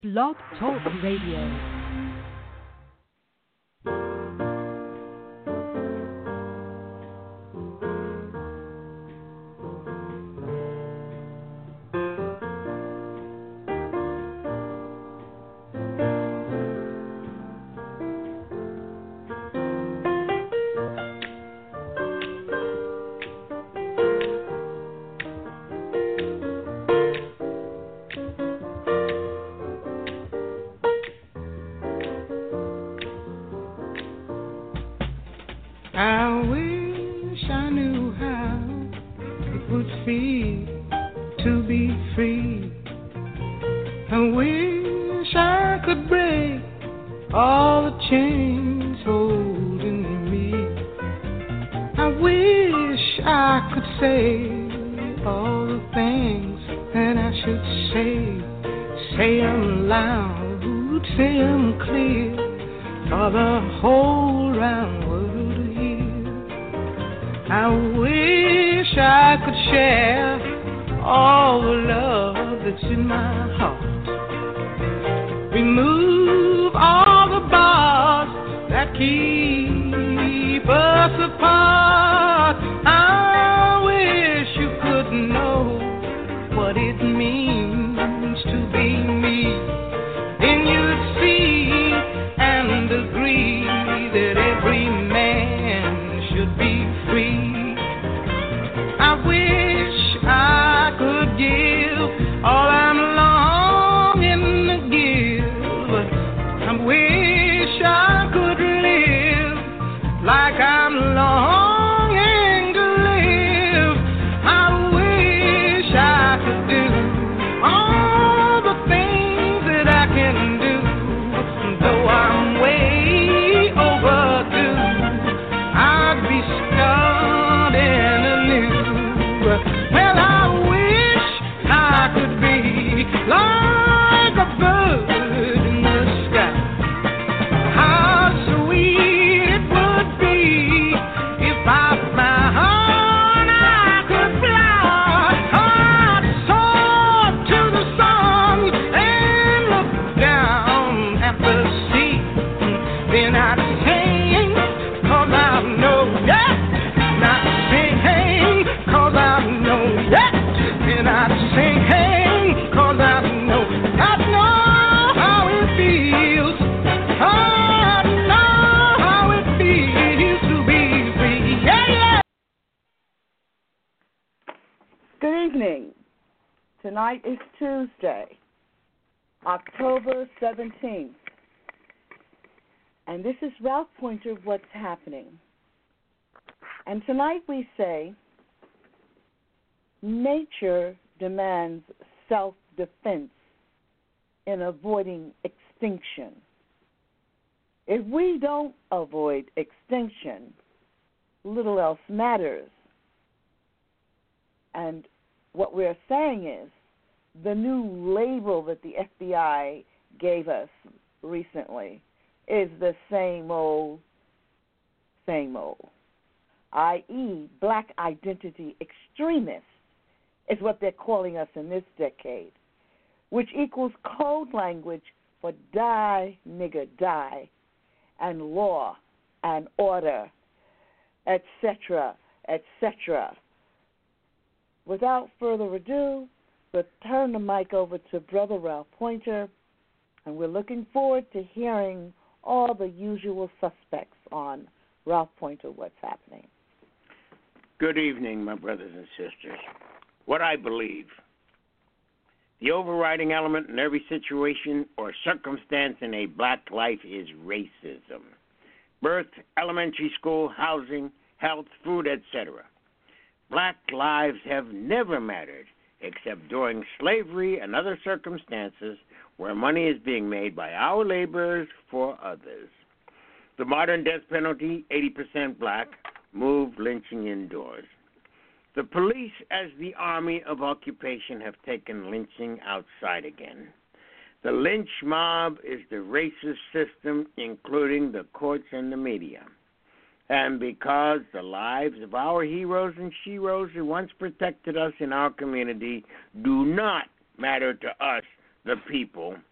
Blog Talk Radio. Tonight is Tuesday, October 17th, and this is Ralph Pointer, What's Happening. And tonight we say, nature demands self-defense in avoiding extinction. If we don't avoid extinction, little else matters. And what we're saying is, the new label that the FBI gave us recently is the same old, i.e., black identity extremists is what they're calling us in this decade, which equals code language for die, nigger, die, and law and order, etc., etc. Without further ado, we'll turn the mic over to Brother Ralph Pointer, and we're looking forward to hearing all the usual suspects on Ralph Pointer, What's Happening. Good evening, my brothers and sisters. What I believe, the overriding element in every situation or circumstance in a black life is racism. Birth, elementary school, housing, health, food, etc. Black lives have never mattered except during slavery and other circumstances where money is being made by our laborers for others. The modern death penalty, 80% black, moved lynching indoors. The police, as the army of occupation, have taken lynching outside again. The lynch mob is the racist system, including the courts and the media. And because the lives of our heroes and sheroes who once protected us in our community do not matter to us, the people,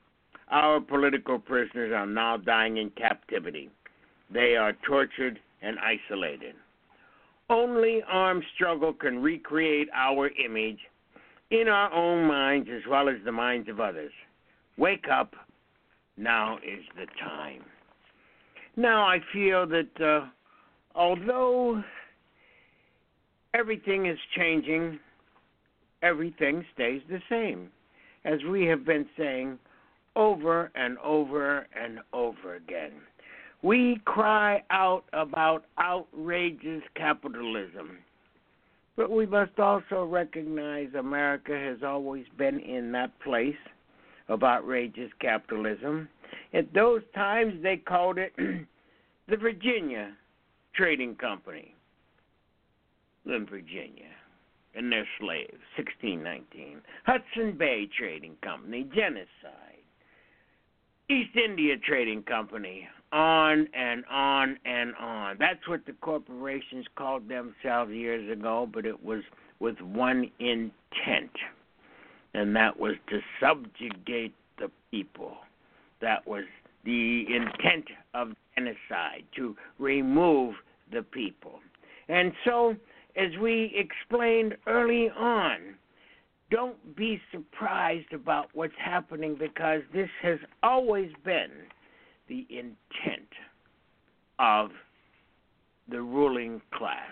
our political prisoners are now dying in captivity. They are tortured and isolated. Only armed struggle can recreate our image in our own minds as well as the minds of others. Wake up. Now is the time. Now I feel that although everything is changing, everything stays the same, as we have been saying over and over and over again. We cry out about outrageous capitalism, but we must also recognize America has always been in that place of outrageous capitalism. At those times, they called it the Virginia Trading Company in Virginia and their slaves, 1619. Hudson Bay Trading Company, genocide. East India Trading Company, on and on and on. That's what the corporations called themselves years ago, but it was with one intent, and that was to subjugate the people. That was the intent of genocide, to remove the people. And so, as we explained early on, don't be surprised about what's happening, because this has always been the intent of the ruling class.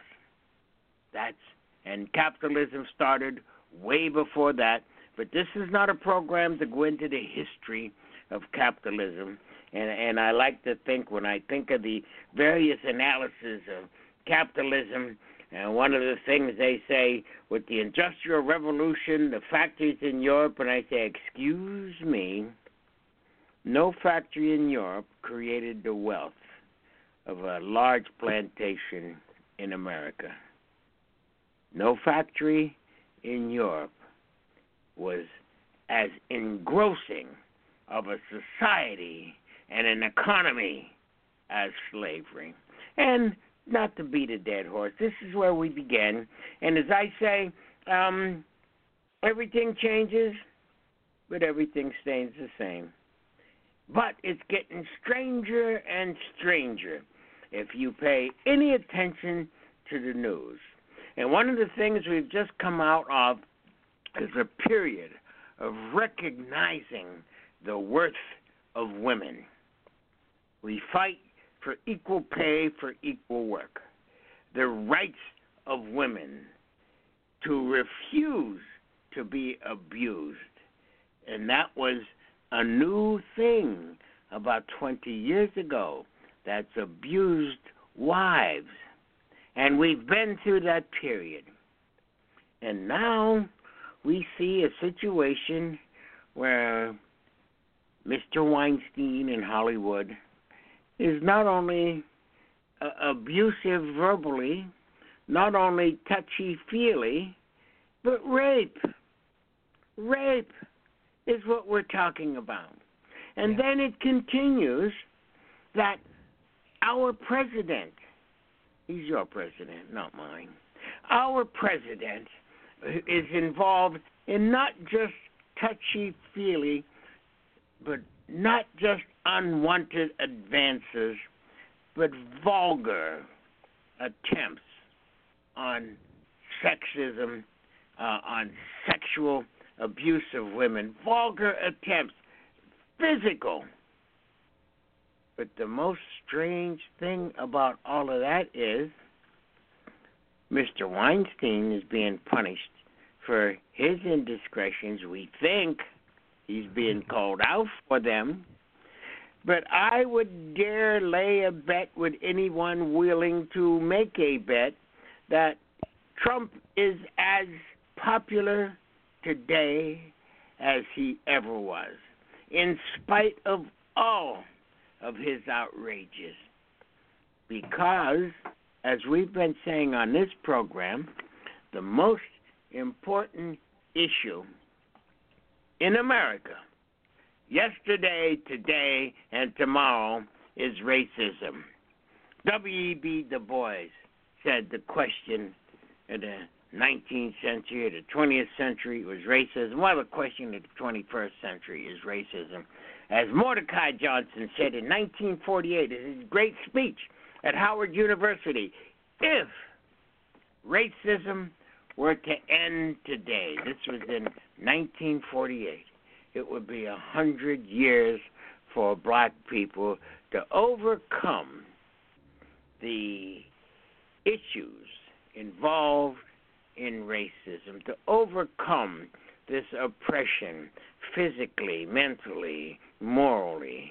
And capitalism started way before that, but this is not a program to go into the history of capitalism. And I like to think, when I think of the various analyses of capitalism, and one of the things they say with the Industrial Revolution, the factories in Europe, and I say, excuse me, no factory in Europe created the wealth of a large plantation in America. No factory in Europe was as engrossing of a society and an economy as slavery. And not to beat a dead horse, this is where we began. And as I say, everything changes, but everything stays the same. But it's getting stranger and stranger if you pay any attention to the news. And one of the things we've just come out of is a period of recognizing the worth of women. We fight for equal pay for equal work. The rights of women to refuse to be abused. And that was a new thing about 20 years ago. That's abused wives. And we've been through that period. And now we see a situation where Mr. Weinstein in Hollywood is not only abusive verbally, not only touchy-feely, but rape. Rape is what we're talking about. And then it continues that our president, he's your president, not mine, our president is involved in not just touchy-feely, but not just unwanted advances, but vulgar attempts on sexism, on sexual abuse of women, vulgar attempts, physical. But the most strange thing about all of that is Mr. Weinstein is being punished for his indiscretions. We think he's being called out for them. But I would dare lay a bet with anyone willing to make a bet that Trump is as popular today as he ever was, in spite of all of his outrages. Because, as we've been saying on this program, the most important issue in America, yesterday, today, and tomorrow, is racism. W.E.B. Du Bois said the question in the 19th century or the 20th century was racism. Well, the question of the 21st century is racism. As Mordecai Johnson said in 1948 in his great speech at Howard University, if racism were to end today, this was in 1948, it would be 100 years for black people to overcome the issues involved in racism, to overcome this oppression physically, mentally, morally.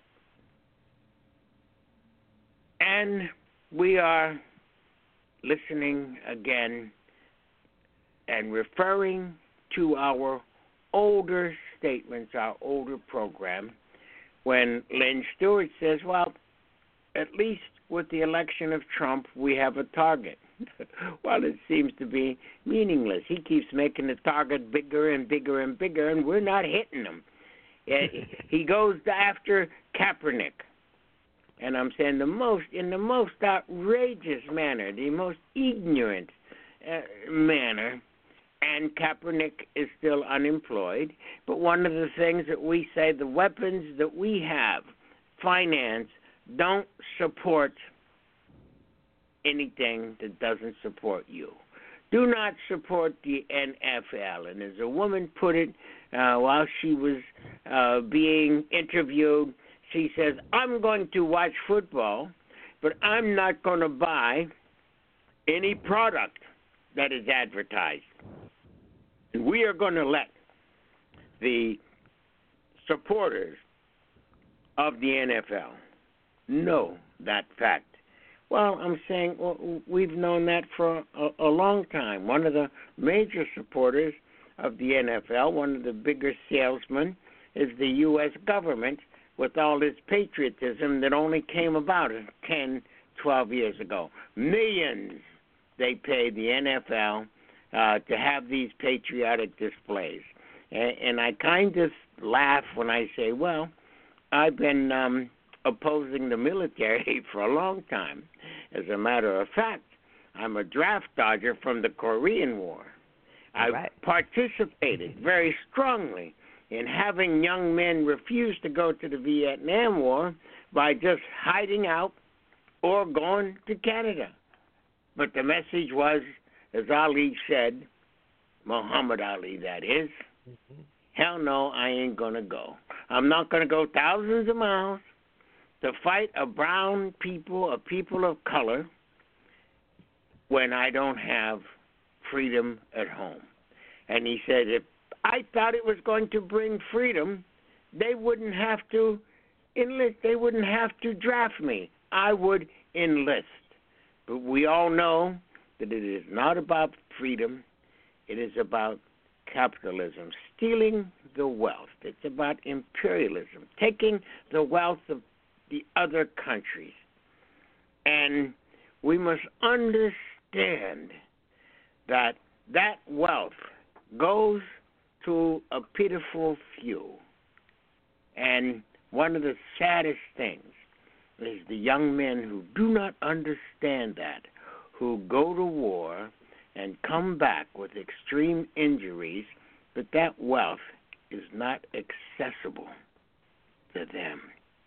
And we are listening again and referring to our older statements, our older program, when Lynn Stewart says, well, at least with the election of Trump, we have a target. Well, it seems to be meaningless. He keeps making the target bigger and bigger and bigger, and we're not hitting him. He goes after Kaepernick, and I'm saying in the most outrageous manner, the most ignorant manner, and Kaepernick is still unemployed. But one of the things that we say, the weapons that we have, finance, don't support anything that doesn't support you. Do not support the NFL. And as a woman put it while she was being interviewed, she says, I'm going to watch football, but I'm not going to buy any product that is advertised. And we are going to let the supporters of the NFL know that fact. Well, I'm saying we've known that for a long time. One of the major supporters of the NFL, one of the bigger salesmen, is the U.S. government with all this patriotism that only came about 10, 12 years ago. Millions they pay the NFL to have these patriotic displays. And I kind of laugh when I say, well, I've been opposing the military for a long time. As a matter of fact, I'm a draft dodger from the Korean War. I participated very strongly in having young men refuse to go to the Vietnam War by just hiding out or going to Canada. But the message was, as Ali said, Muhammad Ali, that is, hell no, I ain't going to go. I'm not going to go thousands of miles to fight a brown people, a people of color, when I don't have freedom at home. And he said, if I thought it was going to bring freedom, they wouldn't have to enlist. They wouldn't have to draft me. I would enlist. But we all know that it is not about freedom. It is about capitalism, stealing the wealth. It's about imperialism, taking the wealth of the other countries. And we must understand that that wealth goes to a pitiful few. And one of the saddest things is the young men who do not understand that, who go to war and come back with extreme injuries, but that wealth is not accessible to them.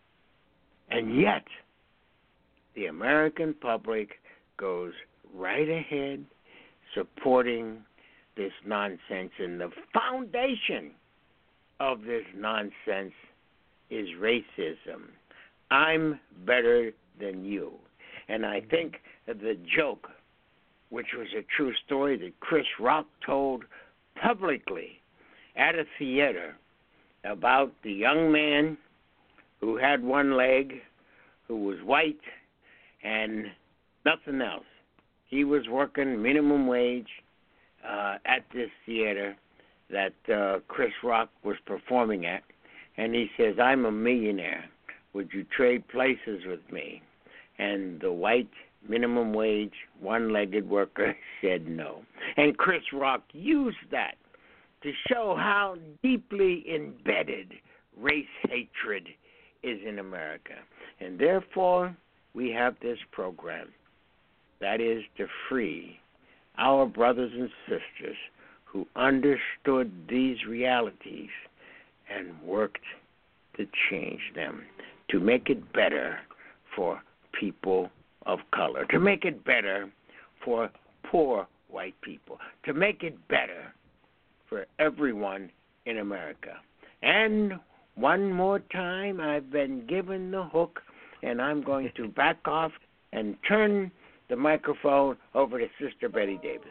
And yet, the American public goes right ahead supporting this nonsense, and the foundation of this nonsense is racism. I'm better than you. And I think the joke, which was a true story that Chris Rock told publicly at a theater about the young man who had one leg, who was white, and nothing else. He was working minimum wage at this theater that Chris Rock was performing at, and he says, I'm a millionaire. Would you trade places with me? And the white minimum wage, one-legged worker said no. And Chris Rock used that to show how deeply embedded race hatred is in America. And therefore, we have this program. That is to free our brothers and sisters who understood these realities and worked to to change them, to make it better for people of color, to make it better for poor white people, to make it better for everyone in America. And one more time, I've been given the hook, and I'm going to back off and turn the microphone over to Sister Betty Davis.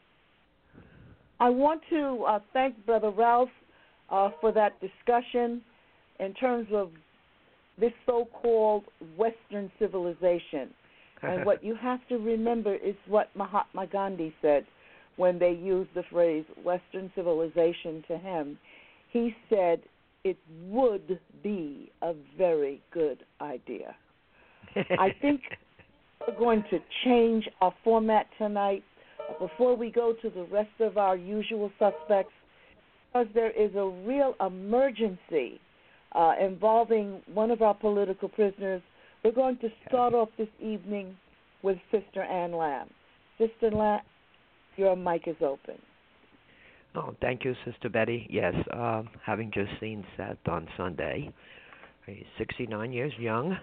I want to thank Brother Ralph for that discussion in terms of this so-called Western civilization. And what you have to remember is what Mahatma Gandhi said when they used the phrase Western civilization to him. He said it would be a very good idea. I think we're going to change our format tonight before we go to the rest of our usual suspects, because there is a real emergency involving one of our political prisoners. We're going to start off this evening with Sister Ann Lamb. Sister Lamb, your mic is open. Oh, thank you, Sister Betty. Yes, having just seen Seth on Sunday, he's 69 years young,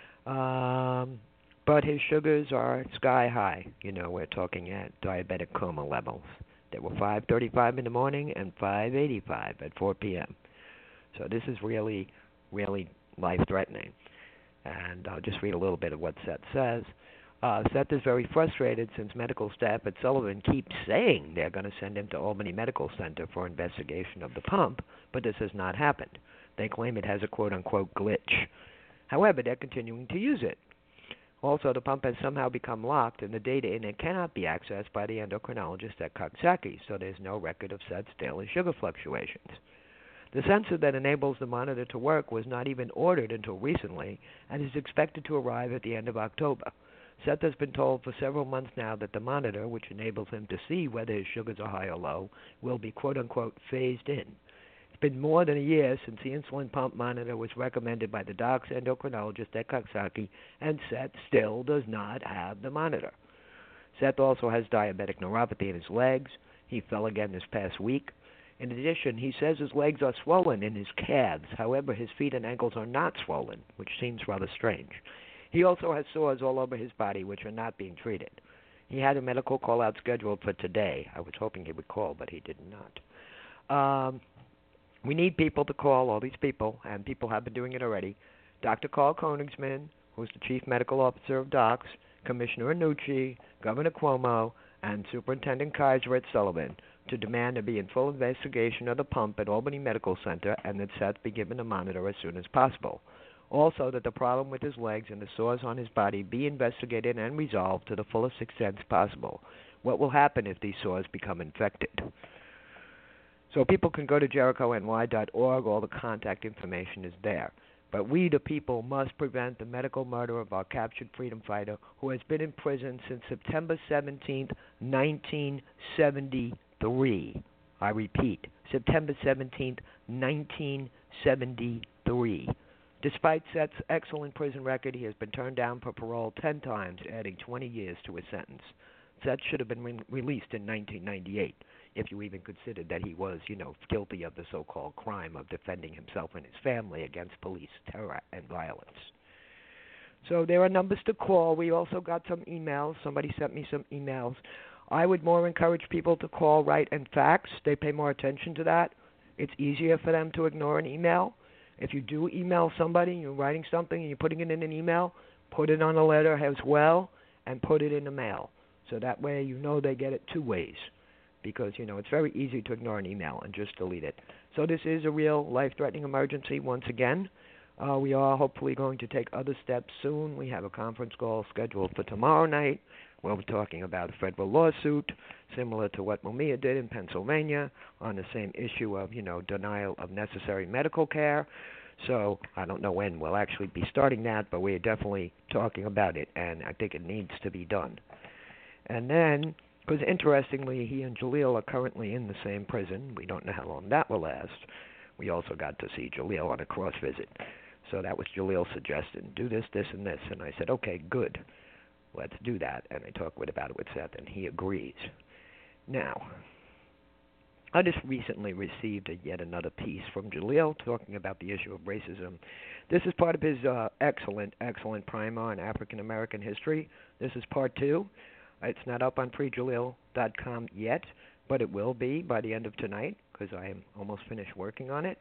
but his sugars are sky high. You know, we're talking at diabetic coma levels. They were 535 in the morning and 585 at 4 p.m. So this is really, really life-threatening. And I'll just read a little bit of what Seth says. Seth is very frustrated since medical staff at Sullivan keep saying they're going to send him to Albany Medical Center for investigation of the pump, but this has not happened. They claim it has a quote-unquote glitch. However, they're continuing to use it. Also, the pump has somehow become locked, and the data in it cannot be accessed by the endocrinologist at Coxsackie, so there's no record of Seth's daily sugar fluctuations. The sensor that enables the monitor to work was not even ordered until recently and is expected to arrive at the end of October. Seth has been told for several months now that the monitor, which enables him to see whether his sugars are high or low, will be quote-unquote phased in. It's been more than a year since the insulin pump monitor was recommended by the doc's endocrinologist at Coxsackie, and Seth still does not have the monitor. Seth also has diabetic neuropathy in his legs. He fell again this past week. In addition, he says his legs are swollen in his calves. However, his feet and ankles are not swollen, which seems rather strange. He also has sores all over his body, which are not being treated. He had a medical call-out scheduled for today. I was hoping he would call, but he did not. We need people to call, all these people, and people have been doing it already. Dr. Carl Konigsman, who's the Chief Medical Officer of DOCS, Commissioner Annucci, Governor Cuomo, and Superintendent Kaiser at Sullivan, to demand there be in full investigation of the pump at Albany Medical Center and that Seth be given a monitor as soon as possible. Also, that the problem with his legs and the sores on his body be investigated and resolved to the fullest extent possible. What will happen if these sores become infected? So people can go to jerichony.org. All the contact information is there. But we, the people, must prevent the medical murder of our captured freedom fighter who has been in prison since September 17, 1973. I repeat, September 17, 1973. Despite Seth's excellent prison record, he has been turned down for parole 10 times, adding 20 years to his sentence. Seth should have been released in 1998, if you even considered that he was, guilty of the so-called crime of defending himself and his family against police terror and violence. So there are numbers to call. We also got some emails. Somebody sent me some emails. I would more encourage people to call, write, and fax. They pay more attention to that. It's easier for them to ignore an email. If you do email somebody, you're writing something and you're putting it in an email, put it on a letter as well and put it in the mail. So that way they get it two ways. Because, it's very easy to ignore an email and just delete it. So this is a real life-threatening emergency once again. We are hopefully going to take other steps soon. We have a conference call scheduled for tomorrow night. We'll be talking about a federal lawsuit similar to what Mumia did in Pennsylvania on the same issue of, denial of necessary medical care. So I don't know when we'll actually be starting that, but we're definitely talking about it, and I think it needs to be done. And then, because interestingly, he and Jaleel are currently in the same prison. We don't know how long that will last. We also got to see Jaleel on a cross visit. So that was Jaleel's suggestion, do this, this, and this. And I said, okay, good. Let's do that. And I talked about it with Seth, and he agrees. Now, I just recently received yet another piece from Jaleel talking about the issue of racism. This is part of his excellent primer on African American history. This is part 2. It's not up on freejaleel.com yet, but it will be by the end of tonight because I am almost finished working on it.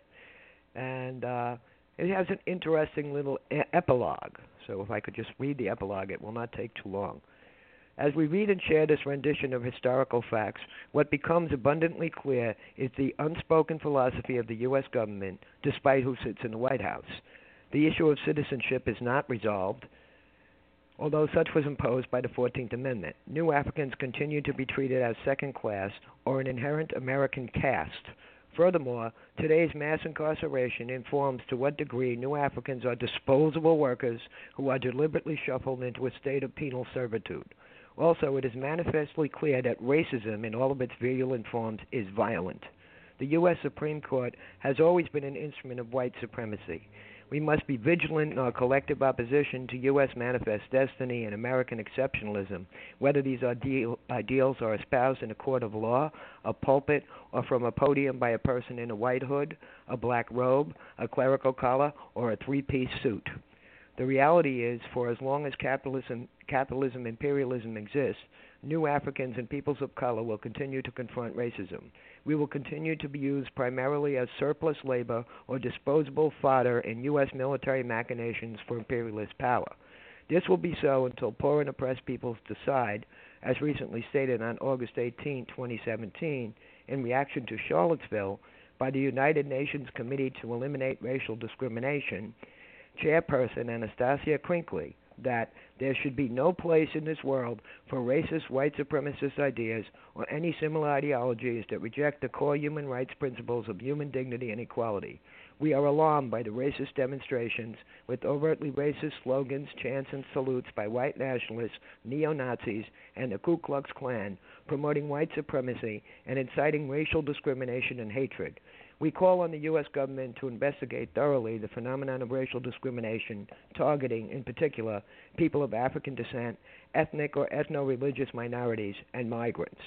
And it has an interesting little epilogue. So if I could just read the epilogue, it will not take too long. As we read and share this rendition of historical facts, what becomes abundantly clear is the unspoken philosophy of the U.S. government, despite who sits in the White House. The issue of citizenship is not resolved, although such was imposed by the 14th Amendment. New Africans continue to be treated as second class or an inherent American caste. Furthermore, today's mass incarceration informs to what degree new Africans are disposable workers who are deliberately shuffled into a state of penal servitude. Also, it is manifestly clear that racism in all of its virulent forms is violent. The U.S. Supreme Court has always been an instrument of white supremacy. We must be vigilant in our collective opposition to U.S. manifest destiny and American exceptionalism, whether these ideals are espoused in a court of law, a pulpit, or from a podium by a person in a white hood, a black robe, a clerical collar, or a three-piece suit. The reality is, for as long as capitalism, imperialism exists, new Africans and peoples of color will continue to confront racism. We will continue to be used primarily as surplus labor or disposable fodder in U.S. military machinations for imperialist power. This will be so until poor and oppressed peoples decide, as recently stated on August 18, 2017, in reaction to Charlottesville by the United Nations Committee to Eliminate Racial Discrimination, Chairperson Anastasia Crinkley, that there should be no place in this world for racist white supremacist ideas or any similar ideologies that reject the core human rights principles of human dignity and equality. We are alarmed by the racist demonstrations with overtly racist slogans, chants, and salutes by white nationalists, neo-Nazis, and the Ku Klux Klan promoting white supremacy and inciting racial discrimination and hatred. We call on the U.S. government to investigate thoroughly the phenomenon of racial discrimination, targeting, in particular, people of African descent, ethnic or ethno-religious minorities, and migrants.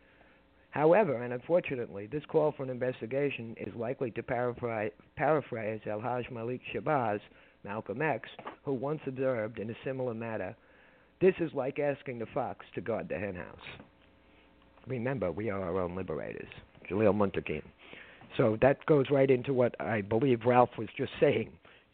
However, and unfortunately, this call for an investigation is likely to paraphrase El-Haj Malik Shabazz, Malcolm X, who once observed in a similar matter, "This is like asking the fox to guard the henhouse." Remember, we are our own liberators. Jaleel Muntakim. So that goes right into what I believe Ralph was just saying,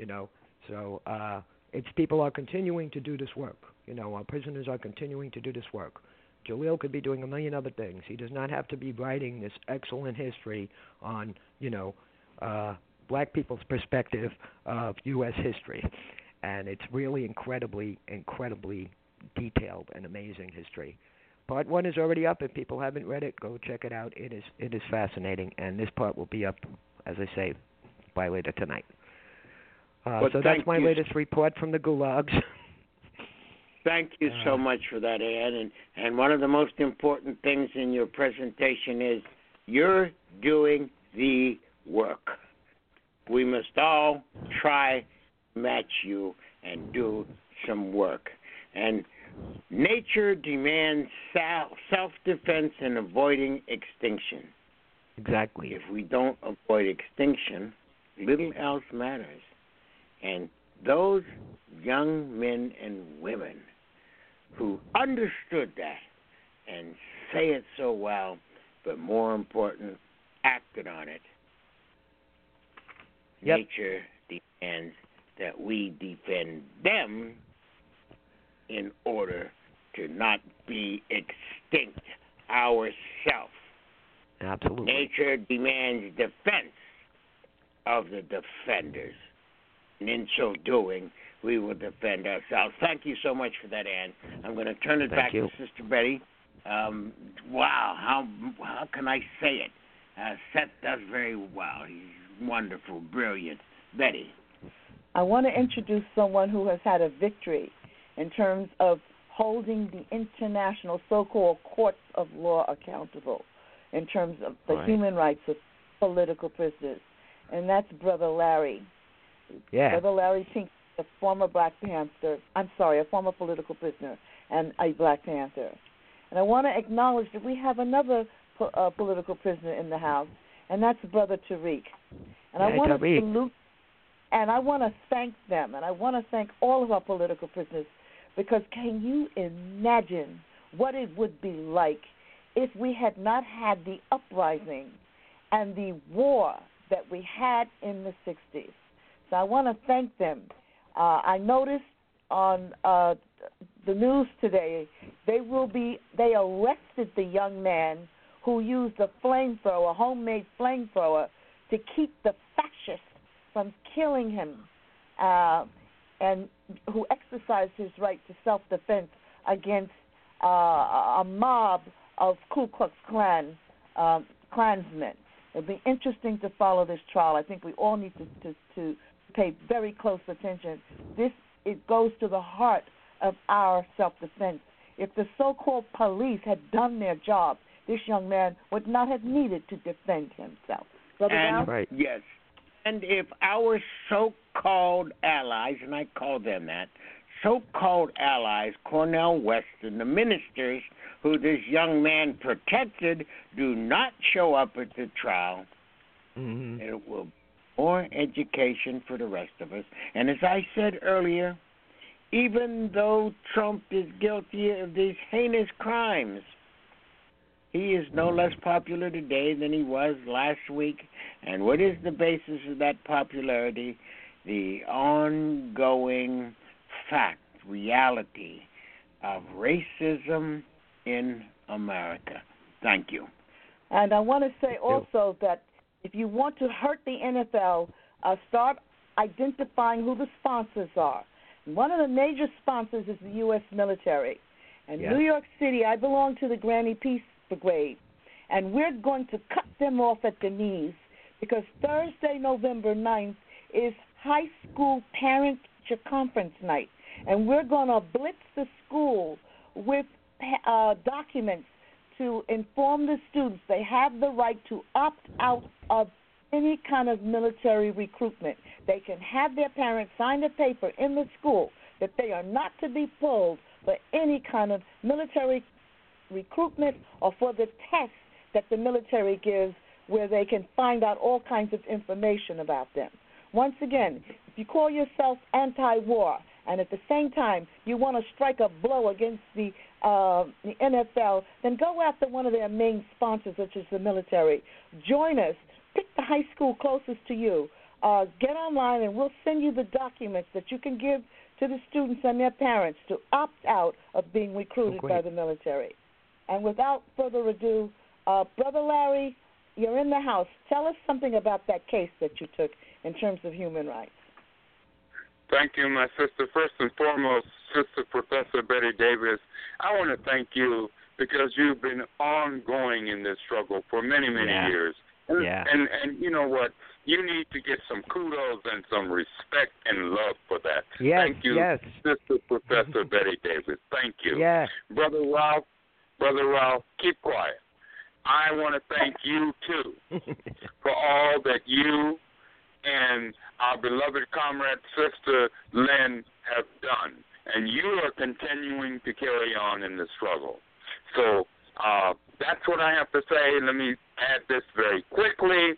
So it's people are continuing to do this work. Our prisoners are continuing to do this work. Jaleel could be doing a million other things. He does not have to be writing this excellent history on, black people's perspective of U.S. history. And it's really incredibly detailed and amazing history. Part 1 is already up. If people haven't read it, go check it out. It is fascinating, and this part will be up, as I say, by later tonight. So that's my latest report from the gulags. Thank you so much for that, Ed. And one of the most important things in your presentation is you're doing the work. We must all try to match you and do some work. And nature demands self-defense and avoiding extinction. Exactly. If we don't avoid extinction, little else matters. And those young men and women who understood that and say it so well, but more important, acted on it, nature demands that we defend them in order to not be extinct ourselves. Absolutely. Nature demands defense of the defenders. And in so doing, we will defend ourselves. Thank you so much for that, Ann. I'm going to turn it back to Sister Betty. Wow, how can I say it? Seth does very well. He's wonderful, brilliant. Betty. I want to introduce someone who has had a victory in terms of holding the international so-called courts of law accountable in terms of the human rights of political prisoners, and that's Brother Larry. Yeah. Brother Larry Pink, a former a former political prisoner and a Black Panther. And I want to acknowledge that we have another political prisoner in the House, and that's Brother Tariq. And I Hey, want to Tariq. salute, and I want to thank them, and I want to thank all of our political prisoners, because can you imagine what it would be like if we had not had the uprising and the war that we had in the 60s? So I want to thank them. I noticed on the news today, they arrested the young man who used a flamethrower, a homemade flamethrower, to keep the fascists from killing him, and who exercised his right to self-defense against a mob of Ku Klux Klan Klansmen. It'll be interesting to follow this trial. I think we all need to pay very close attention. It goes to the heart of our self-defense. If the so-called police had done their job, this young man would not have needed to defend himself. Brother Brown? Right. Yes. And if our so-called allies, and I call them that, so-called allies, Cornel West and the ministers who this young man protected, do not show up at the trial, it will be more education for the rest of us. And as I said earlier, even though Trump is guilty of these heinous crimes, he is no less popular today than he was last week. And what is the basis of that popularity? The ongoing fact, reality of racism in America. Thank you. And I want to say also that if you want to hurt the NFL, start identifying who the sponsors are. One of the major sponsors is the U.S. military. And New York City, I belong to the Granny Peace Brigade, and we're going to cut them off at the knees, because Thursday, November 9th, is high school parent-teacher conference night, and we're going to blitz the school with documents to inform the students they have the right to opt out of any kind of military recruitment. They can have their parents sign a paper in the school that they are not to be pulled for any kind of military recruitment or for the tests that the military gives, where they can find out all kinds of information about them. Once again, if you call yourself anti-war and at the same time you want to strike a blow against the NFL, then go after one of their main sponsors, which is the military. Join us. Pick the high school closest to you. Get online, and we'll send you the documents that you can give to the students and their parents to opt out of being recruited by the military. And without further ado, Brother Larry, you're in the house. Tell us something about that case that you took in terms of human rights. Thank you, my sister. First and foremost, Sister Professor Betty Davis, I want to thank you because you've been ongoing in this struggle for many, many years. And you know what? You need to get some kudos and some respect and love for that. Thank you, Sister Professor Betty Davis. Thank you. Brother Ralph, keep quiet. I want to thank you, too, for all that you and our beloved comrade, Sister Lynn, have done. And you are continuing to carry on in the struggle. So that's what I have to say. Let me add this very quickly.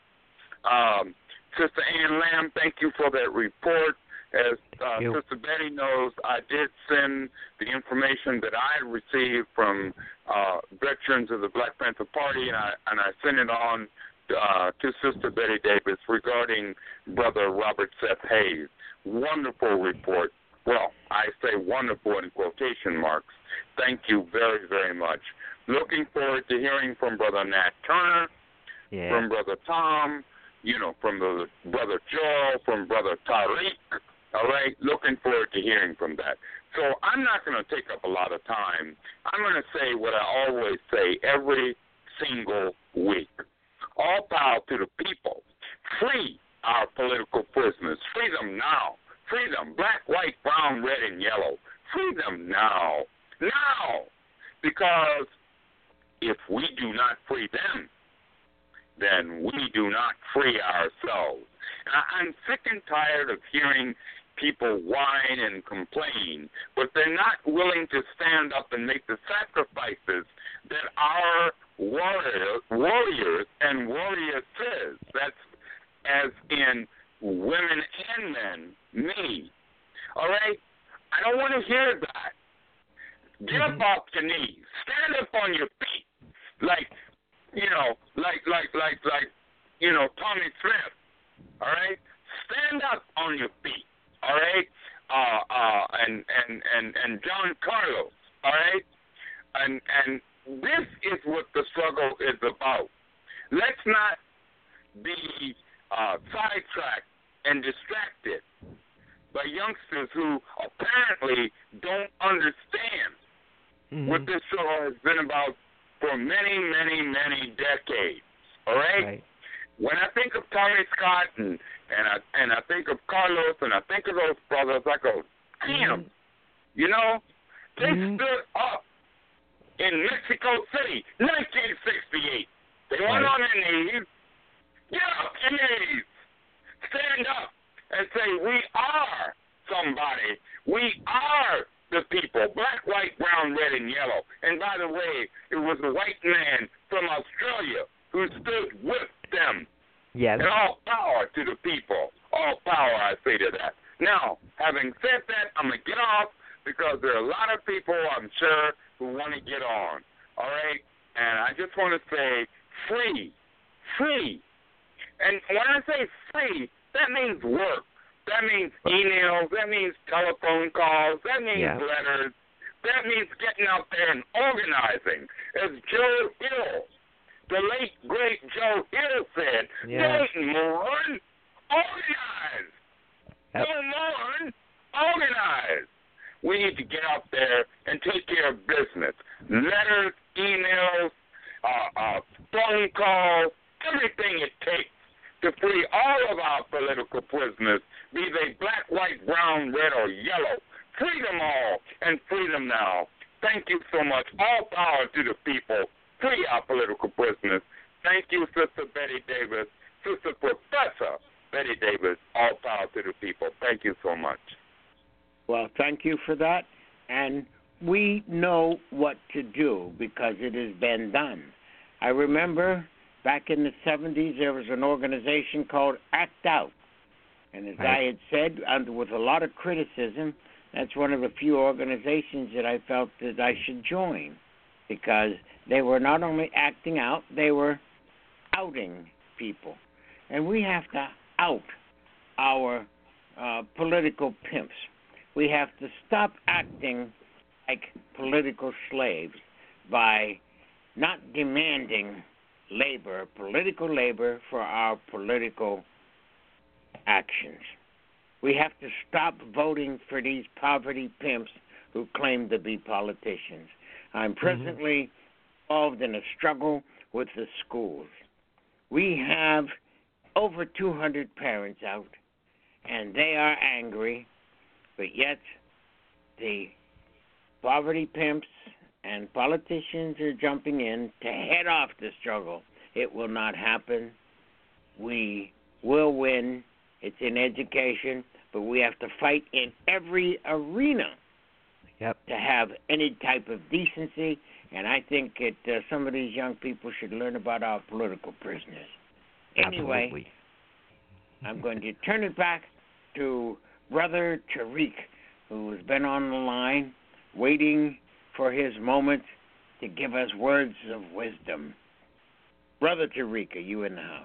Sister Ann Lamb, thank you for that report. As Sister Betty knows, I did send the information that I received from veterans of the Black Panther Party, and I sent it on to Sister Betty Davis regarding Brother Robert Seth Hayes. Wonderful report. Well, I say wonderful in quotation marks. Thank you very, very much. Looking forward to hearing from Brother Nat Turner, from Brother Tom, from the Brother Joel, from Brother Tariq. All right, looking forward to hearing from that. So I'm not going to take up a lot of time. I'm going to say what I always say every single week. All power to the people. Free our political prisoners. Free them now. Free them, black, white, brown, red, and yellow. Free them now. Now! Because if we do not free them, then we do not free ourselves. I'm sick and tired of hearing people whine and complain, but they're not willing to stand up and make the sacrifices that our warriors and warrioresses. That's as in women and men, me. All right? I don't want to hear that. Get up off your knees. Stand up on your feet. Like Tommy Smith. All right? Stand up on your feet. All right? And John Carlos. All right? And this is what the struggle is about. Let's not be sidetracked and distracted by youngsters who apparently don't understand what this struggle has been about for many, many, many decades. All right? When I think of Tommy Scott and I think of Carlos and I think of those brothers, I go, damn, you know, they stood up in Mexico City, 1968. They went on their knees. Get up your knees. Stand up and say, we are somebody. We are the people, black, white, brown, red, and yellow. And by the way, it was a white man from Australia who stood with them. Yes. And all power to the people. All power, I say to that. Now, having said that, I'm going to get off because there are a lot of people, I'm sure, who want to get on. All right? And I just want to say free. Free. And when I say free, that means work. That means emails. That means telephone calls. That means letters. That means getting out there and organizing. As Joe Hill, the late, great Joe Hill said, don't mourn, organize. Don't mourn, organize. We need to get out there and take care of business. Letters, emails, phone calls, everything it takes to free all of our political prisoners, be they black, white, brown, red, or yellow. Free them all, and free them now. Thank you so much. All power to the people. Free our political prisoners. Thank you, Sister Betty Davis. Sister Professor Betty Davis. All power to the people. Thank you so much. Well, thank you for that. And we know what to do because it has been done. I remember back in the 70s, there was an organization called ACT Out. And as I had said, with a lot of criticism, that's one of the few organizations that I felt that I should join because they were not only acting out, they were outing people. And we have to out our political pimps. We have to stop acting like political slaves by not demanding labor, political labor for our political actions. We have to stop voting for these poverty pimps who claim to be politicians. I'm presently involved in a struggle with the schools. We have over 200 parents out, and they are angry, but yet the poverty pimps and politicians are jumping in to head off the struggle. It will not happen. We will win. It's in education, but we have to fight in every arena to have any type of decency, and I think that some of these young people should learn about our political prisoners. Anyway, Absolutely. I'm going to turn it back to Brother Tariq, who has been on the line waiting for his moment to give us words of wisdom. Brother Tariq, are you in the house?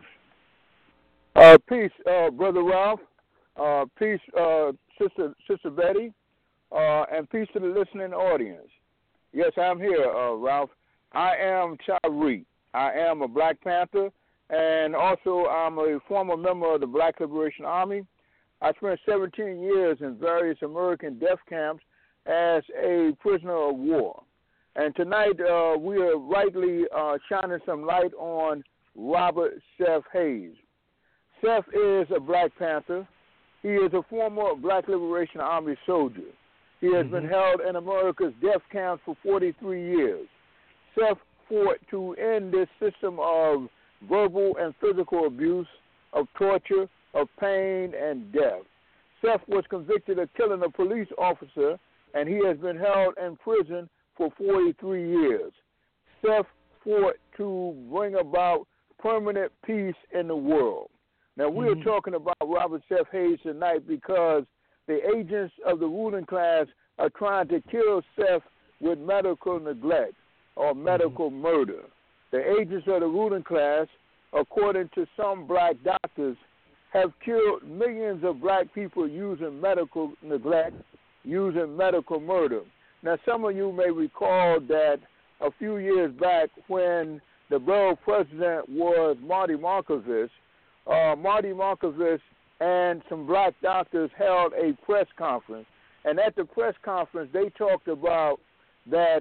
Peace, Brother Ralph. Peace, Sister Betty. And peace to the listening audience. Yes, I'm here, Ralph. I am Tariq. I am a Black Panther, and also I'm a former member of the Black Liberation Army. I spent 17 years in various American death camps as a prisoner of war. And tonight we are rightly shining some light on Robert Seth Hayes. Seth is a Black Panther. He is a former Black Liberation Army soldier. He has been held in America's death camps for 43 years. Seth fought to end this system of verbal and physical abuse, of torture, of pain, and death. Seth was convicted of killing a police officer, and he has been held in prison for 43 years. Seth fought to bring about permanent peace in the world. Now, we are talking about Robert Seth Hayes tonight because the agents of the ruling class are trying to kill Seth with medical neglect or medical murder. The agents of the ruling class, according to some black doctors, have killed millions of black people using medical neglect, using medical murder. Now, some of you may recall that a few years back when the borough president was Marty Markovich, Marty Markovich and some black doctors held a press conference. And at the press conference, they talked about that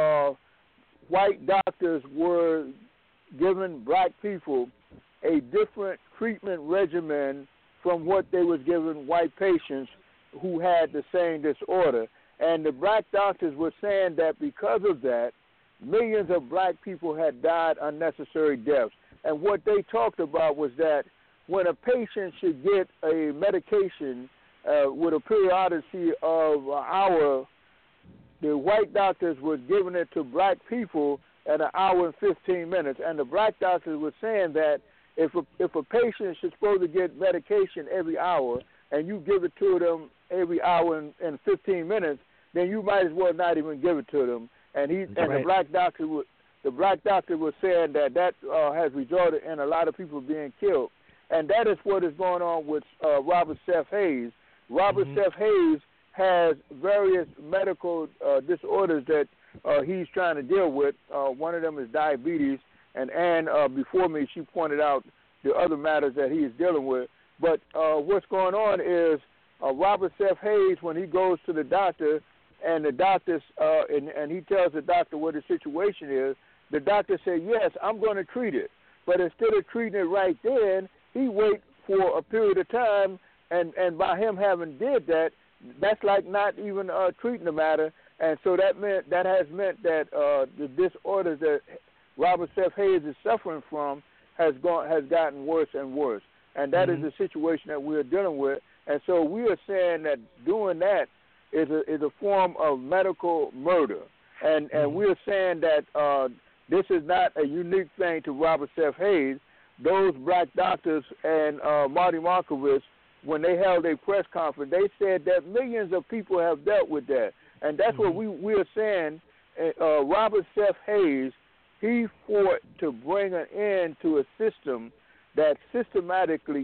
white doctors were giving black people a different treatment regimen from what they was giving white patients who had the same disorder. And the black doctors were saying that because of that, millions of black people had died unnecessary deaths. And what they talked about was that when a patient should get a medication with a periodicity of an hour, the white doctors were giving it to black people at an hour and 15 minutes. And the black doctors were saying that if a patient is supposed to get medication every hour and you give it to them every hour and 15 minutes, then you might as well not even give it to them. And the black doctor was saying that has resulted in a lot of people being killed. And that is what is going on with Robert Seth Hayes. Robert Seth Hayes has various medical disorders that he's trying to deal with. One of them is diabetes, and before me, she pointed out the other matters that he is dealing with. But what's going on is Robert Seth Hayes, when he goes to the doctor, and the doctor and he tells the doctor what the situation is, the doctor says, yes, I'm going to treat it. But instead of treating it right then, he waits for a period of time, and by him having did that, that's like not even treating the matter. And so that has meant that the disorders that Robert Seth Hayes is suffering from has gotten worse and worse. And that is the situation that we're dealing with. And so we are saying that doing that is a form of medical murder. And we're saying that this is not a unique thing to Robert Seth Hayes. Those black doctors and Marty Markovich, when they held a press conference, they said that millions of people have dealt with that. And that's what we're saying. Robert Seth Hayes, he fought to bring an end to a system that systematically,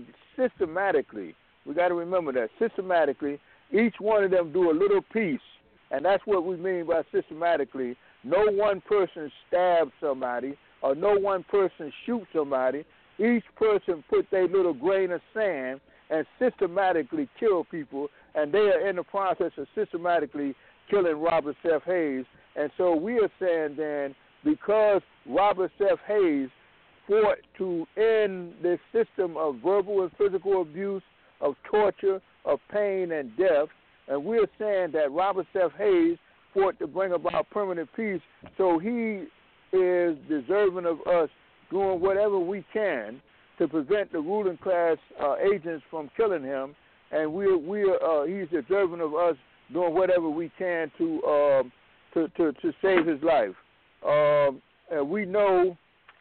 we got to remember that, systematically, each one of them do a little piece. And that's what we mean by systematically. No one person stabs somebody or no one person shoots somebody. Each person put their little grain of sand and systematically kill people, and they are in the process of systematically killing Robert Seth Hayes. And so we are saying then, because Robert Seth Hayes fought to end this system of verbal and physical abuse, of torture, of pain and death, and we're saying that Robert Seth Hayes fought to bring about permanent peace, so he is deserving of us doing whatever we can to prevent the ruling class agents from killing him, and he's deserving of us doing whatever we can to save his life. And we know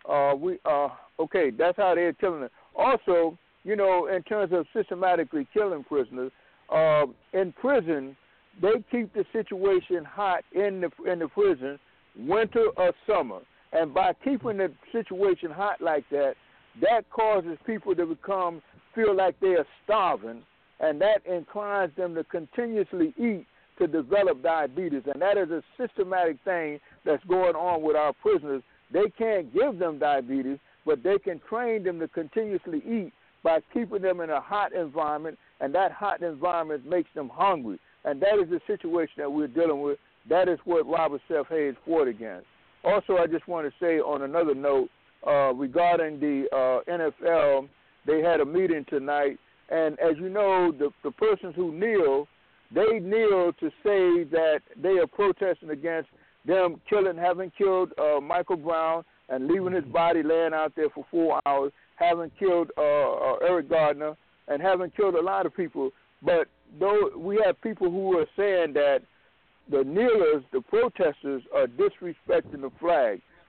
okay, that's how they're killing him. Also, you know, in terms of systematically killing prisoners, in prison, they keep the situation hot in the prison, winter or summer. And by keeping the situation hot like that, that causes people to feel like they are starving, and that inclines them to continuously eat to develop diabetes. And that is a systematic thing that's going on with our prisoners. They can't give them diabetes, but they can train them to continuously eat by keeping them in a hot environment, and that hot environment makes them hungry. And that is the situation that we're dealing with. That is what Robert Seth Hayes fought against. Also, I just want to say on another note, regarding the NFL, they had a meeting tonight, and as you know, the persons who kneel, they kneel to say that they are protesting against them having killed Michael Brown and leaving his body laying out there for 4 hours, having killed Eric Gardner, and having killed a lot of people. But though we have people who are saying that the kneelers, the protesters, are disrespecting the flag.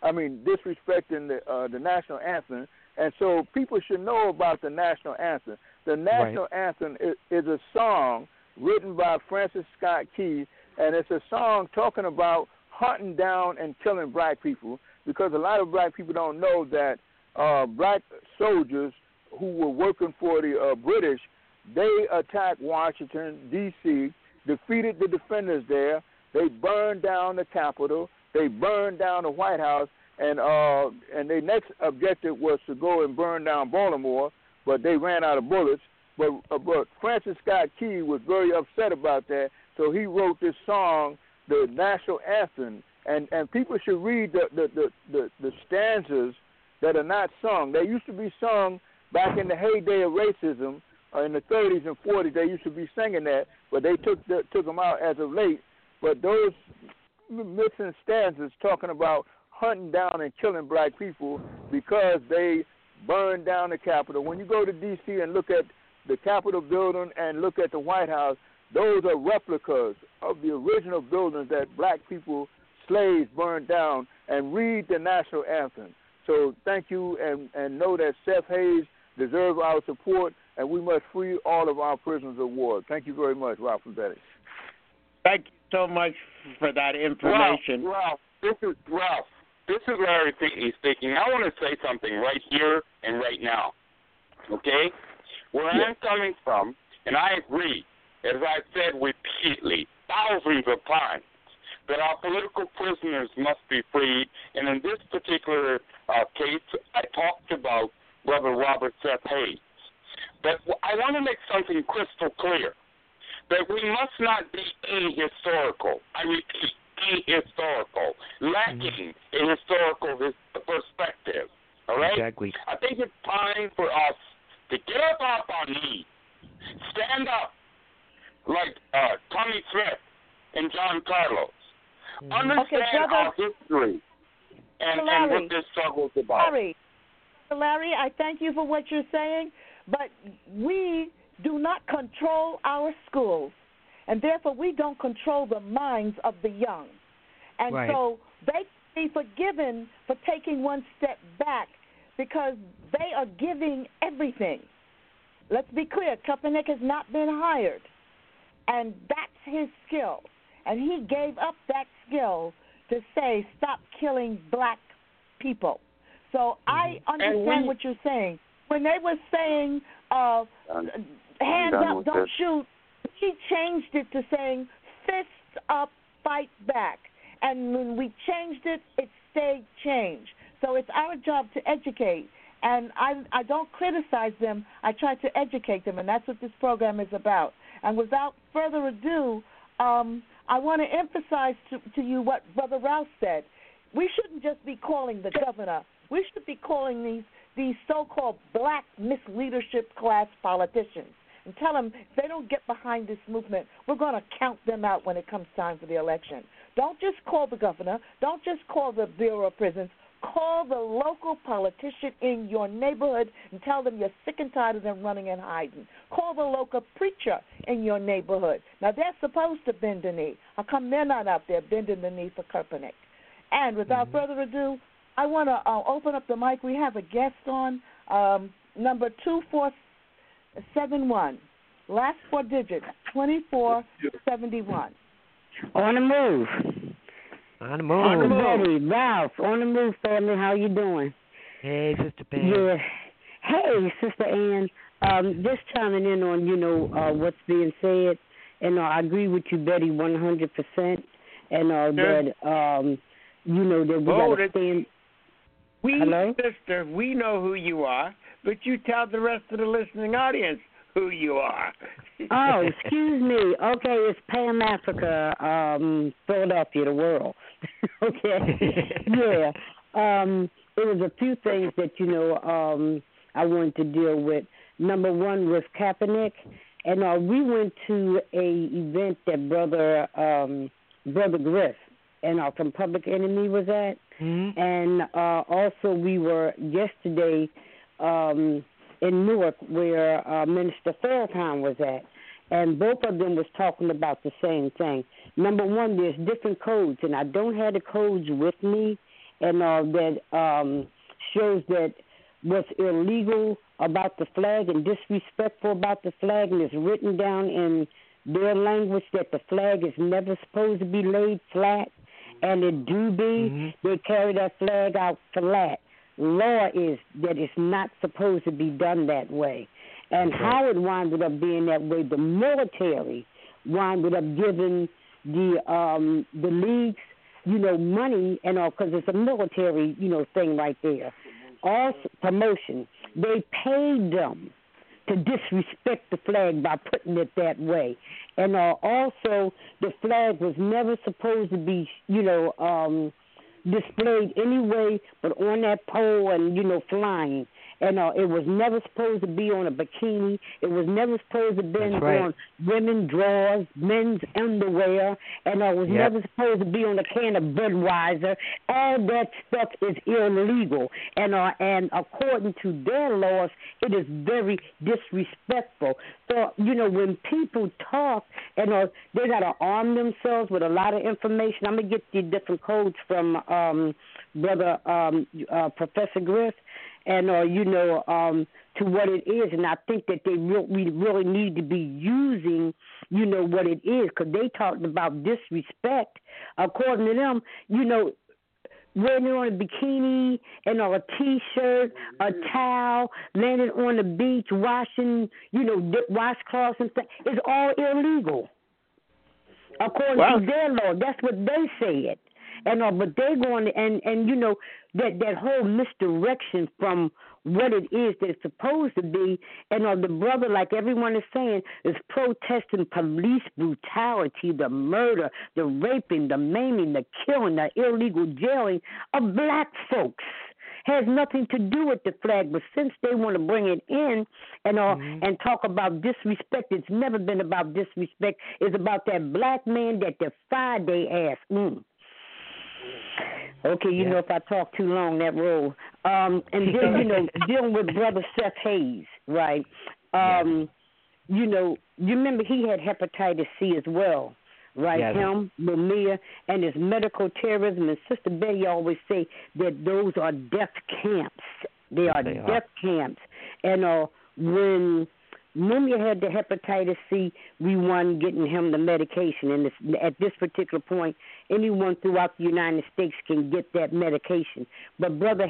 disrespecting the national anthem. And so people should know about the national anthem. The national anthem is a song written by Francis Scott Key, and it's a song talking about hunting down and killing black people, because a lot of black people don't know that black soldiers who were working for the British, they attacked Washington, D.C., defeated the defenders there. They burned down the Capitol. They burned down the White House. And their next objective was to go and burn down Baltimore, but they ran out of bullets. But Francis Scott Key was very upset about that, so he wrote this song, the national anthem. And people should read the stanzas that are not sung. They used to be sung back in the heyday of racism in the 30s and 40s. They used to be singing that, but they took them out as of late. But those missing stanzas talking about hunting down and killing black people because they burned down the Capitol. When you go to D.C. and look at the Capitol building and look at the White House, those are replicas of the original buildings that black people, slaves, burned down. And read the national anthem. So thank you, and know that Seth Hayes deserves our support, and we must free all of our prisoners of war. Thank you very much, Ralph and Betty. Thank you so much for that information. Ralph, this is Larry speaking. I want to say something right here and right now, okay? Where I'm coming from, and I agree, as I've said repeatedly, thousands of times, that our political prisoners must be freed. And in this particular case, I talked about Brother Robert Seth Hayes. But I want to make something crystal clear, that we must not be ahistorical. I repeat, ahistorical, lacking a historical perspective. All right? Exactly. I think it's time for us to get up off our knees, stand up like Tommy Smith and John Carlos, understand our history and what this struggle is about. Larry, I thank you for what you're saying, but we do not control our schools, and therefore we don't control the minds of the young. And so they can be forgiven for taking one step back because they are giving everything. Let's be clear, Kaepernick has not been hired, and that's his skill. And he gave up that skill to say, stop killing black people. So I understand what you're saying. When they were saying, hands up, don't shoot, he changed it to saying, fists up, fight back. And when we changed it, it stayed changed. So it's our job to educate. And I don't criticize them. I try to educate them, and that's what this program is about. And without further ado, I want to emphasize to you what Brother Ralph said. We shouldn't just be calling the governor. We should be calling these so-called black misleadership class politicians and tell them if they don't get behind this movement, we're going to count them out when it comes time for the election. Don't just call the governor. Don't just call the Bureau of Prisons. Call the local politician in your neighborhood and tell them you're sick and tired of them running and hiding. Call the local preacher in your neighborhood. Now, they're supposed to bend the knee. How come they're not out there bending the knee for Kaepernick? And without further ado, I want to open up the mic. We have a guest on, number 2471. Last four digits, 2471. On the move. On the move. Betty, Ralph, on the move, family. How you doing? Hey, Sister Pam. Yeah. Hey, Sister Ann. Just chiming in on, what's being said. And I agree with you, Betty, 100%. And that, that we got to stand. Hello? Sister, we know who you are, but you tell the rest of the listening audience who you are. Oh, excuse me. Okay, it's Pam Africa, Philadelphia, the world. Okay. Yeah. There was a few things that, I wanted to deal with. Number one was Kaepernick. And we went to a event that Brother Griff and from Public Enemy was at. Mm-hmm. And also we were yesterday in Newark where Minister Farrakhan was at. And both of them was talking about the same thing. Number one, there's different codes, and I don't have the codes with me. and that shows that what's illegal about the flag and disrespectful about the flag, and it's written down in their language that the flag is never supposed to be laid flat, and it do be, they carry that flag out flat. Law is that it's not supposed to be done that way. And how it winded up being that way, the military winded up giving the leagues, money and all, because it's a military, thing right there. Also, promotion. They paid them to disrespect the flag by putting it that way. And also, the flag was never supposed to be, displayed anyway but on that pole and, flying. And it was never supposed to be on a bikini. It was never supposed to be on women's drawers, men's underwear. And it was never supposed to be on a can of Budweiser. All that stuff is illegal. And according to their laws, it is very disrespectful. So, when people talk, and they got to arm themselves with a lot of information. I'm going to get the different codes from Brother Professor Griff. And to what it is, and I think that we really need to be using, what it is, because they talked about disrespect. According to them, wearing on a bikini and a T-shirt, a towel, landing on the beach, washing, washcloths and stuff, is all illegal. According to their law, that's what they said. And but they're going and that whole misdirection from what it is that it's supposed to be, and the brother, like everyone is saying, is protesting police brutality, the murder, the raping, the maiming, the killing, the illegal jailing of black folks. Has nothing to do with the flag, but since they want to bring it in and talk about disrespect, it's never been about disrespect. It's about that black man that defied their ass. Okay, know if I talk too long, that roll. And then, dealing with Brother Seth Hayes, right? You remember he had hepatitis C as well, right? Yes. Him, Mumia, and his medical terrorism. And Sister Betty always say that those are death camps. They are death camps. And when Mumia had the hepatitis C, we won getting him the medication. And at this particular point, anyone throughout the United States can get that medication. But Brother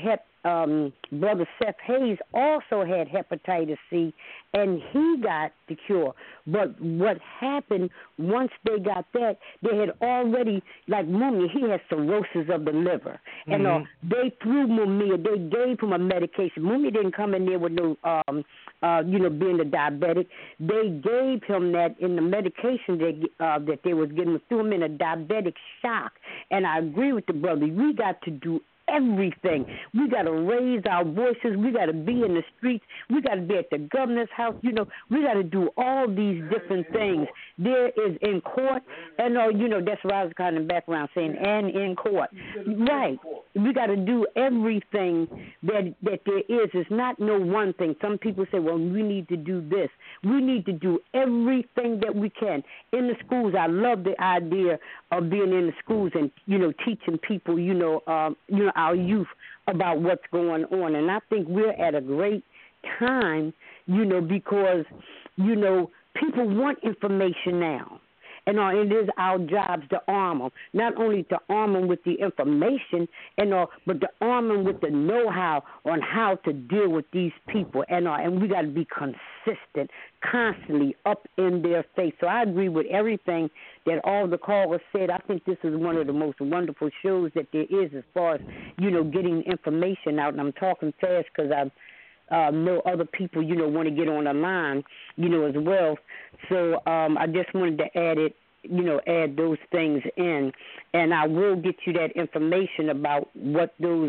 Seth Hayes also had hepatitis C, and he got the cure. But what happened once they got that, they had already, like Mumia, he had cirrhosis of the liver. And they threw Mumia, they gave him a medication. Mumia didn't come in there with no, being a diabetic. They gave him that in the medication that they was giving him, threw him in a diabetic shock. And I agree with the brother. We got to do everything. We got to raise our voices. We got to be in the streets. We got to be at the governor's house. We got to do all these different things. There is in court, and that's what I was kind of in the background saying, and in court. Right. We got to do everything that there is. It's not no one thing. Some people say, well, we need to do this. We need to do everything that we can. In the schools, I love the idea of being in the schools and, teaching people, our youth about what's going on. And I think we're at a great time, because, people want information now. And it is our jobs to arm them, not only to arm them with the information, but to arm them with the know-how on how to deal with these people. And we got to be consistent, constantly up in their face. So I agree with everything that all the callers said. I think this is one of the most wonderful shows that there is as far as, getting information out. And I'm talking fast because I know other people, want to get on the line, as well. So I just wanted to add those things in, and I will get you that information about what those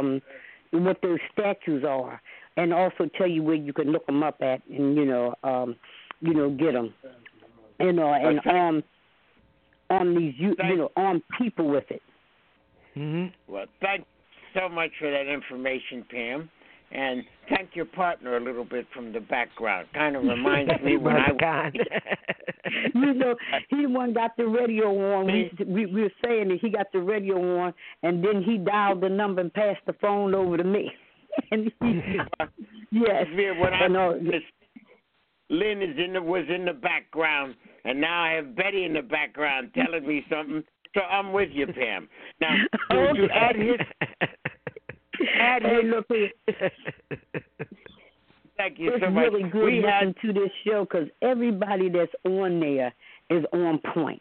statues are, and also tell you where you can look them up at, and get them, and arm these arm people with it. Well, thanks so much for that information, Pam. and thank your partner a little bit from the background. Kind of reminds me when I was. You know, he the one got the radio on. We were saying that he got the radio on, and then he dialed the number and passed the phone over to me. And yes, Lynn was in the background, and now I have Betty in the background telling me something. So I'm with you, Pam. Now, to add his. Thank you so much. It's really good listening to this show because everybody that's on there is on point.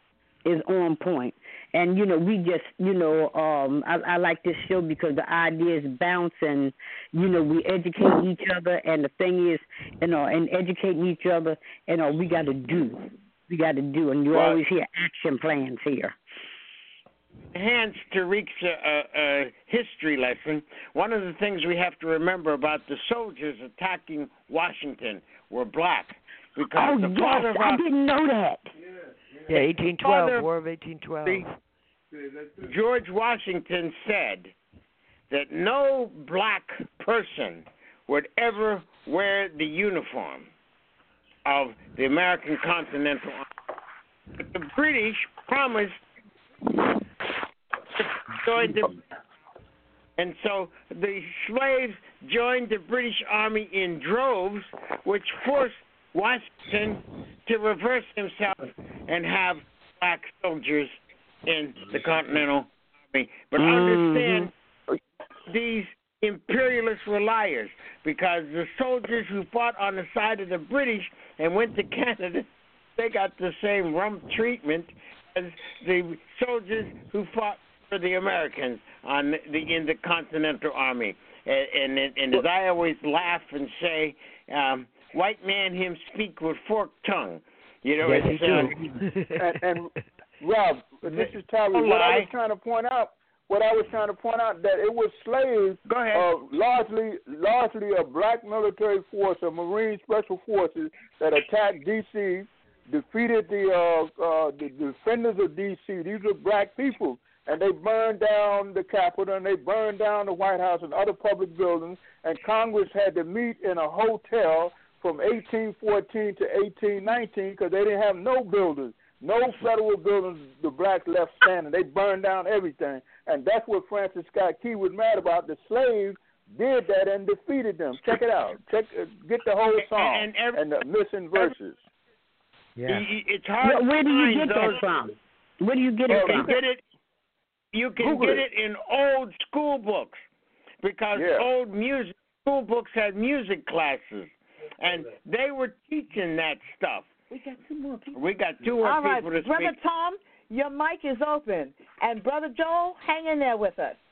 And, you know, we just, you know, I like this show because the ideas bounce and, you know, we educate each other. And the thing is, you know, and educating each other, you know, we got to do. And you always hear action plans here. Hence, Tariq's history lesson, one of the things we have to remember about the soldiers attacking Washington were black. Because I didn't know that. Yeah, 1812, War of 1812. George Washington said that no black person would ever wear the uniform of the American Continental Army. But the British promised to join them. And so the slaves joined the British Army in droves, which forced Washington to reverse himself and have black soldiers in the Continental Army. But understand, these imperialists were liars, because the soldiers who fought on the side of the British and went to Canada, they got the same rump treatment as the soldiers who fought for the Americans in the Continental Army. And as I always laugh and say, white man him speak with forked tongue. You know, yes, and Rob, this is Tyler. What I was trying to point out that it was slaves, largely a black military force, a Marine Special Forces that attacked D.C., defeated the defenders of D.C. These were black people, and they burned down the Capitol, and they burned down the White House and other public buildings, and Congress had to meet in a hotel from 1814 to 1819 because they didn't have no buildings. No federal buildings the blacks left standing. They burned down everything. And that's what Francis Scott Key was mad about. The slaves did that and defeated them. Check it out. Get the whole song and the missing verses. Yeah. It's hard. Where do you get that from? Where do you get it from? You can get it in old school books, because old school books had music classes, and they were teaching that stuff. We got two more people. All right, Brother Tom, your mic is open. And Brother Joel, hang in there with us.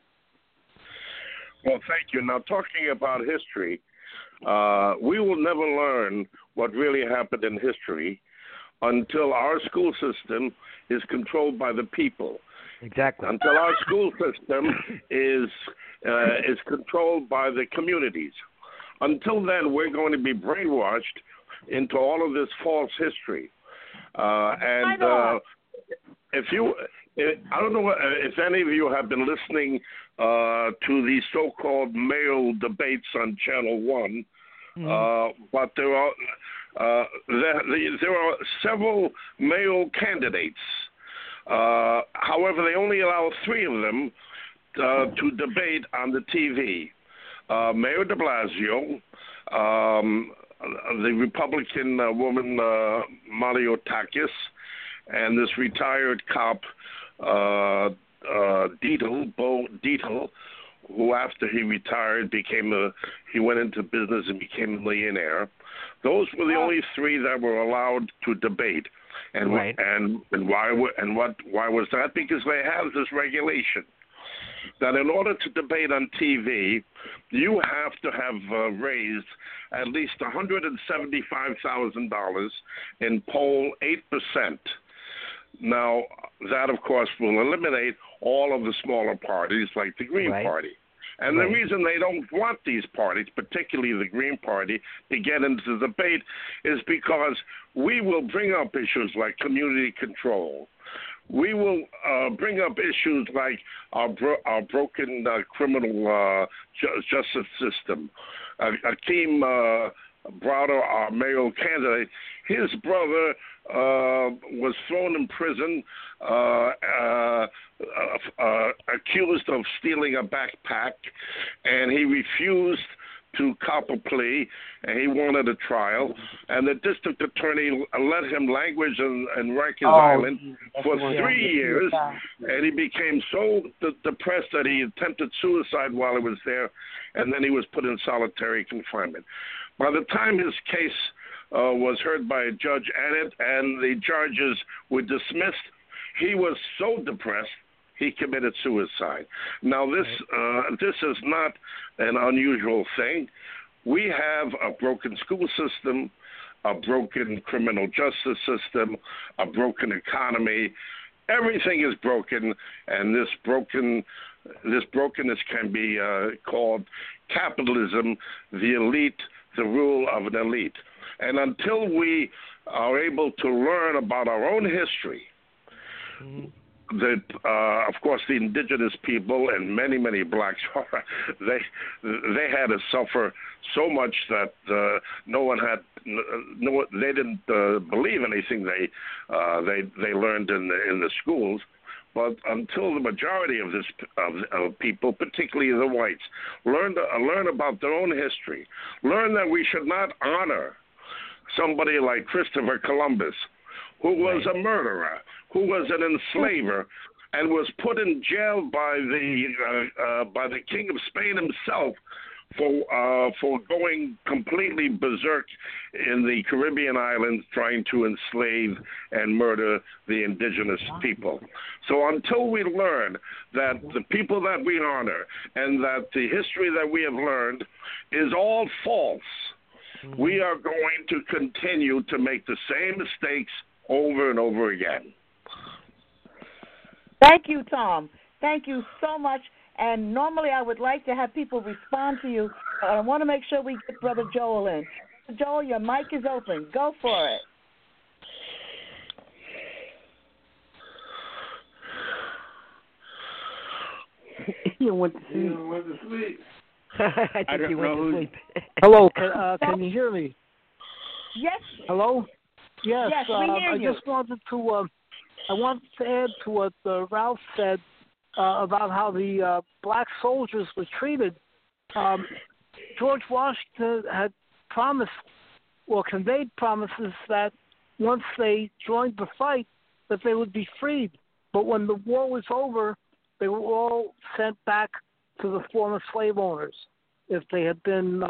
Well, thank you. Now, talking about history, we will never learn what really happened in history until our school system is controlled by the people. Exactly. Until our school system is controlled by the communities. Until then, we're going to be brainwashed into all of this false history. I don't know if any of you have been listening to the so-called male debates on Channel 1, but there are several male candidates. However, they only allow 3 of them to debate on the TV. Mayor de Blasio, the Republican woman Maliotakis, and this retired cop Bo Dietl, who after he retired he went into business and became a millionaire. Those were the only 3 that were allowed to debate. And right. and why was that? Because they have this regulation that in order to debate on TV, you have to have raised at least $175,000 in poll 8%. Now, that, of course, will eliminate all of the smaller parties like the Green Party. And the reason they don't want these parties, particularly the Green Party, to get into the debate is because we will bring up issues like community control. we will bring up issues like our broken criminal justice system. Akeem Browder, our mayoral candidate, his brother was thrown in prison, accused of stealing a backpack, and he refused to cop a plea, and he wanted a trial. And the district attorney let him languish in Rikers Island for 3 years, and he became so depressed that he attempted suicide while he was there, and then he was put in solitary confinement. By the time his case was heard by a judge and the charges were dismissed, he was so depressed he committed suicide. Now, this is not an unusual thing. We have a broken school system, a broken criminal justice system, a broken economy. Everything is broken, and this brokenness can be called capitalism, the elite, the rule of an elite. And until we are able to learn about our own history, that, of course, the indigenous people and many blacks, they had to suffer so much that they didn't believe anything they learned in the schools. But until the majority of people, particularly the whites, learn about their own history, learn that we should not honor somebody like Christopher Columbus, who was a murderer, who was an enslaver, and was put in jail by the King of Spain himself for going completely berserk in the Caribbean islands, trying to enslave and murder the indigenous people. So until we learn that the people that we honor and that the history that we have learned is all false, we are going to continue to make the same mistakes over and over again. Thank you, Tom. Thank you so much. And normally I would like to have people respond to you, but I want to make sure we get Brother Joel in. Joel, your mic is open. Go for it. You went to sleep. I think he went to sleep. Hello, can you hear me? Yes. Hello? Yes, we hear you. I just wanted to add to what Ralph said about how the black soldiers were treated. George Washington had promised or conveyed promises that once they joined the fight that they would be freed. But when the war was over, they were all sent back to the former slave owners if they had been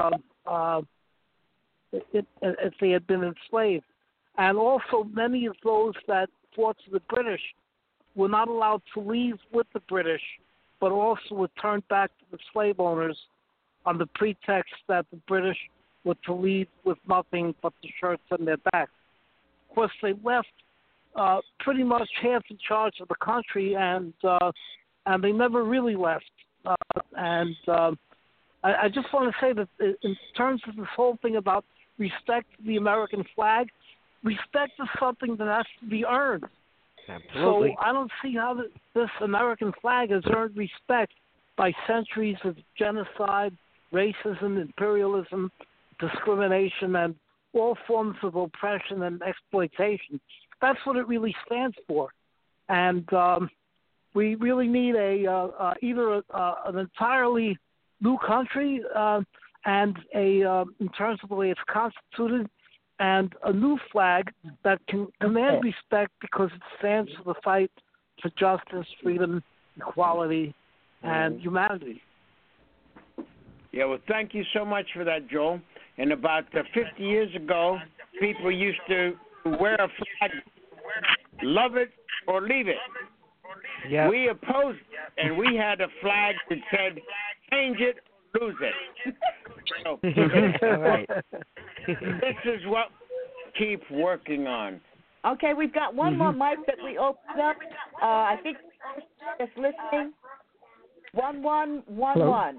enslaved. And also many of those that fought for the British were not allowed to leave with the British, but also were turned back to the slave owners on the pretext that the British were to leave with nothing but the shirts on their backs. Of course, they left pretty much half in charge of the country, and they never really left. I just want to say that in terms of this whole thing about respect for the American flag, respect is something that has to be earned. Absolutely. So I don't see how this American flag has earned respect by centuries of genocide, racism, imperialism, discrimination, and all forms of oppression and exploitation. That's what it really stands for. And we really need either an entirely new country and in terms of the way it's constituted, and a new flag that can command respect because it stands for the fight for justice, freedom, equality, and humanity. Yeah, well, thank you so much for that, Joel. And about 50 years ago, people used to wear a flag, love it or leave it. Yep. We opposed it, and we had a flag that said, change it or lose it. So, all right. this is what we keep working on. Okay, we've got one more mic that we opened up. I think just listening. 1111.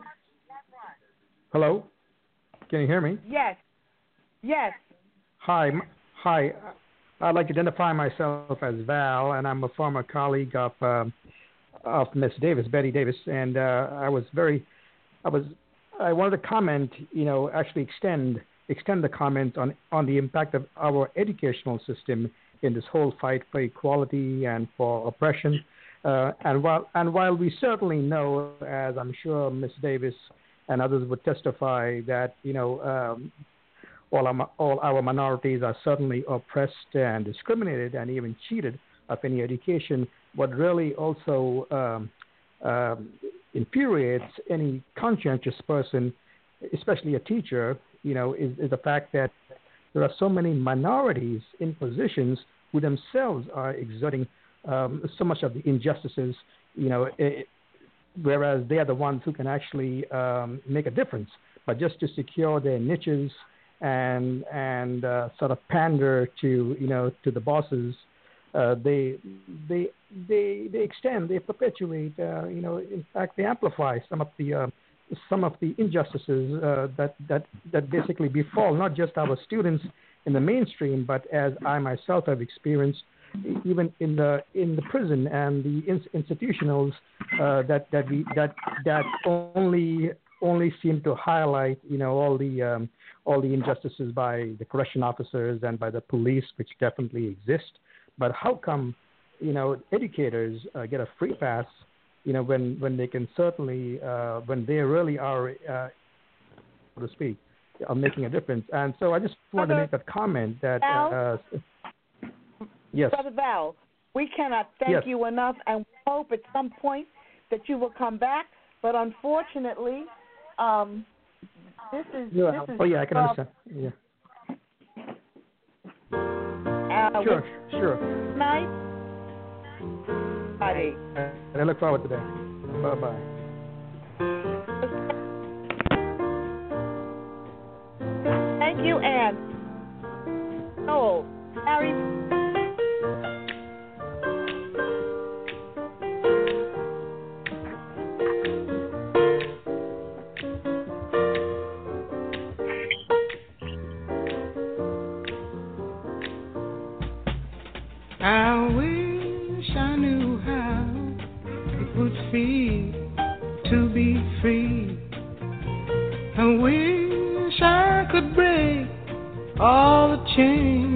Hello? Can you hear me? Yes. Hi. I'd like to identify myself as Val, and I'm a former colleague of Miss Davis, Betty Davis, and I wanted to comment, actually extend the comment on the impact of our educational system in this whole fight for equality and for oppression. And while we certainly know, as I'm sure Miss Davis and others would testify, that all our minorities are certainly oppressed and discriminated and even cheated of any education, what really also infuriates any conscientious person, especially a teacher, is the fact that there are so many minorities in positions who themselves are exerting so much of the injustices, whereas they are the ones who can actually make a difference. But just to secure their niches and sort of pander to the bosses, they extend, they perpetuate, in fact, they amplify some of the injustices that basically befall not just our students in the mainstream, but as I myself have experienced, even in the prison and the institutionals that only seem to highlight all the injustices by the correction officers and by the police, which definitely exist. But how come educators get a free pass when they can certainly when they really are so to speak are making a difference? And so I just wanted to make that comment that yes, Brother Val, we cannot thank you enough, and we hope at some point that you will come back. But unfortunately, this is. Oh yeah, I can understand. Yeah. Sure. Night. Bye. And I look forward to that. Bye-bye. Thank you, Ann. Oh, Harry. I wish I knew how it would feel to be free. I wish I could break all the chains